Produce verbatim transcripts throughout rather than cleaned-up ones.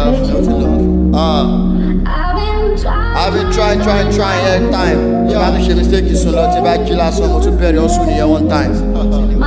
love. Uh, I've been trying, trying, trying every time. If I make a mistake, it's so lot. If I kill us, so much better. Also, near one time.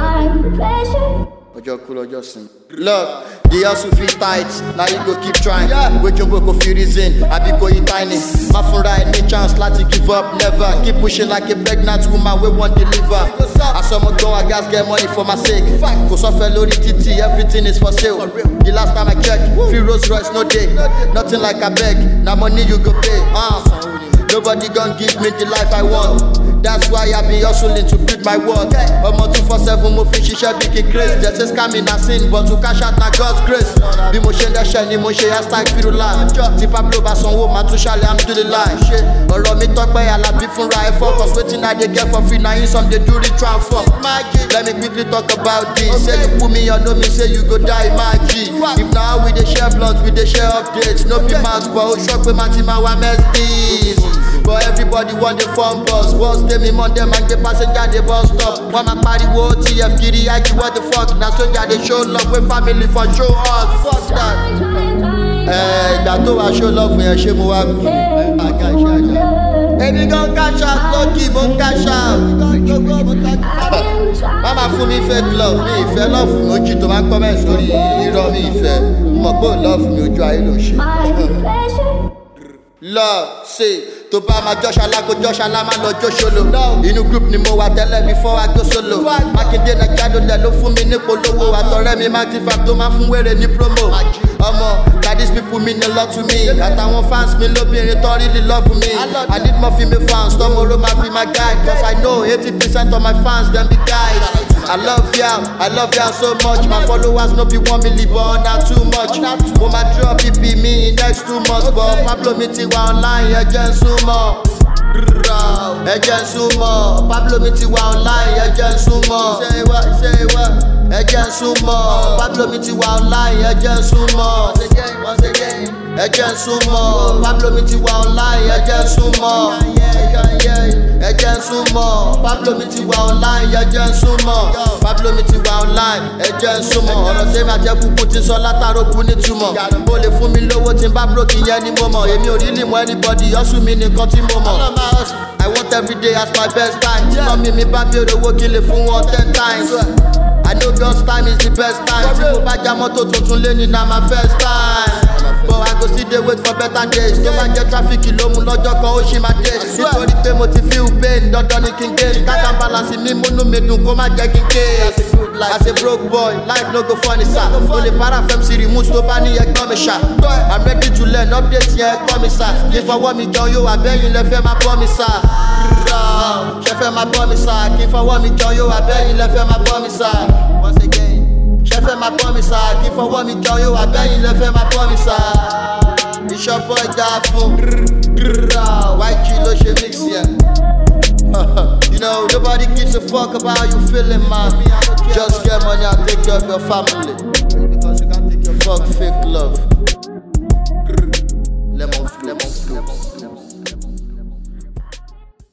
Ojo cool, ojo sing. Look, the hustle feel tight. Now you go keep trying. Wake your go feel reason. I be going tiny. My phone right, no chance, like to give up, never. Keep pushing like a pregnant woman, we won't deliver. As someone go, I guys get money for my sake. Cause I fell on the T T, everything is for sale. The last time I checked, free Rolls Royce, no day. Nothing like I beg, now money you go pay. Uh. Nobody gon' give me the life I want. That's why I be hustling to build my world. I'm on two four seven, mo fi ṣiṣẹ́ bí kí grace. Just a scamming na sin, but to cash out na God's grace. Bí mo ṣe ń dẹ́ṣẹ̀ ni mo ṣe hashtag firula. Tí Pablo bá sanwó, màá tún ṣàlẹ̀ alhamdulillah. Ọ̀rọ̀ mi tọ́pẹ́ Alábí fúnra ẹ̀ focus. Wetin I dey get for free na him some dey do ritual for. Let me quickly talk about this. Say you put me on, no me say you go die, my G. If now we dey share blunts, we dey share updates. No be mouth, but o ṣọ́ pé màá ti máa wá mess this. But everybody want the phone bus. Boss tell me Monday man the passenger the bus stop. One my party wo T F Kiri I what the fuck. Now soldier they show love with family for show us. Fuck that. Eh, that to I show love for your shame wa good. I cash out. Baby gon cash out, lucky mon cash out. Mama fún mi fake love, mi ìfẹ́ love fún mi ojú tó máa comment sórí irọ́ mi ìfẹ́. Mo gbọ́ love fún mi ojú ayé ló ṣe. Love, say, tó bá ma jọ́ ṣalá kó jọ́ ṣalá má lọ jó ṣolo. Inú group ni mo wà tẹ́lẹ̀ before I go solo. Mákindé Nàìjíríà lẹ̀ ló fún mi ní polówó. Àtọ̀rẹ́ mi Maxifam tó máa fún wèrè ní promo. Ọmọ, that these people mean a lot to me. Àtàwọn fans mi lóbìnrin tó really love me. I need more female fans, tomorrow máa fi my guide. Cause I know eighty percent of my fans dem be guys. I love y'all, I love y'all so much. My followers no be one million, but not too much. Mo ma drop P P me in next two months. But Pablo mi ti wà online, ẹ jẹ́ n súnmọ́. Ẹ jẹ́ n súnmọ́. Pablo mi ti wà online, ẹ jẹ́ n súnmọ́. Say what, say what. Ẹ jẹ́ n súnmọ́. Pablo mi ti wà online, ẹ jẹ́ n súnmọ́. Once again, once again. Ẹ jẹ́ n súnmọ́. Pablo mi ti wà online, ẹ jẹ́ n súnmọ́. Ẹ jẹ́ n súnmọ́. Pablo mi ti wà online, ẹ jẹ́ n súnmọ́. Pablo mi ti wà online, ẹ jẹ́ n súnmọ́. Ọ̀rọ̀ sẹ́mi àti ẹkùnkùn ti sọ látàrọ kú nítumọ̀. Mo lè fún mi lówó tí n bá broke ìyẹn ni mo mọ̀. Èmi ò rí lè mọ anybody, ọ̀sùn mi nìkan tí mo mọ̀. I want every day as my best time. Tí mọ̀ mi mi bá bí olówó kí lè fún wọn ten times. I know God's time is the best time. Tí mo bá já mọ́tò tuntun lé ní na my first time. But I go still dey wait for better days. Tó bá jẹ́ tráfíkì ló mú lọ́jọ́ kan ó ṣì máa dé. Nítorí pé mo ti feel pain, dandan ni kí n gain. Kákan balance mi múnú mi dùn kó má jẹ́ kí n ké. As a broke boy, life no go funny sir. O lè para fm sí remote tó bá ní ẹgbọ́n mi ṣá. I'm ready to learn, update yẹn ẹ̀kọ́ mi sá. Kí fọwọ́ mi jọ yóò abẹ́yìn lẹ fẹ́ máa bọ́ mi sá. Ṣé fẹ́ máa bọ́ mi sá? Kí fọwọ́ mi jọ yóò abẹ́yìn lẹ fẹ́ máa bọ́ mi sá. Once again. Ṣé fẹ́ máa bọ́ mi sá? Kí fọwọ́ mi jọ yóò abẹ́yìn lẹ fẹ́ máa bọ́ mi sá. Bishop boy dá fún Y G ló ṣe mix yẹn. You know, nobody gives a fuck about how you feeling, man. Just get money and take care of your family. Fuck fake love. Lemon flow.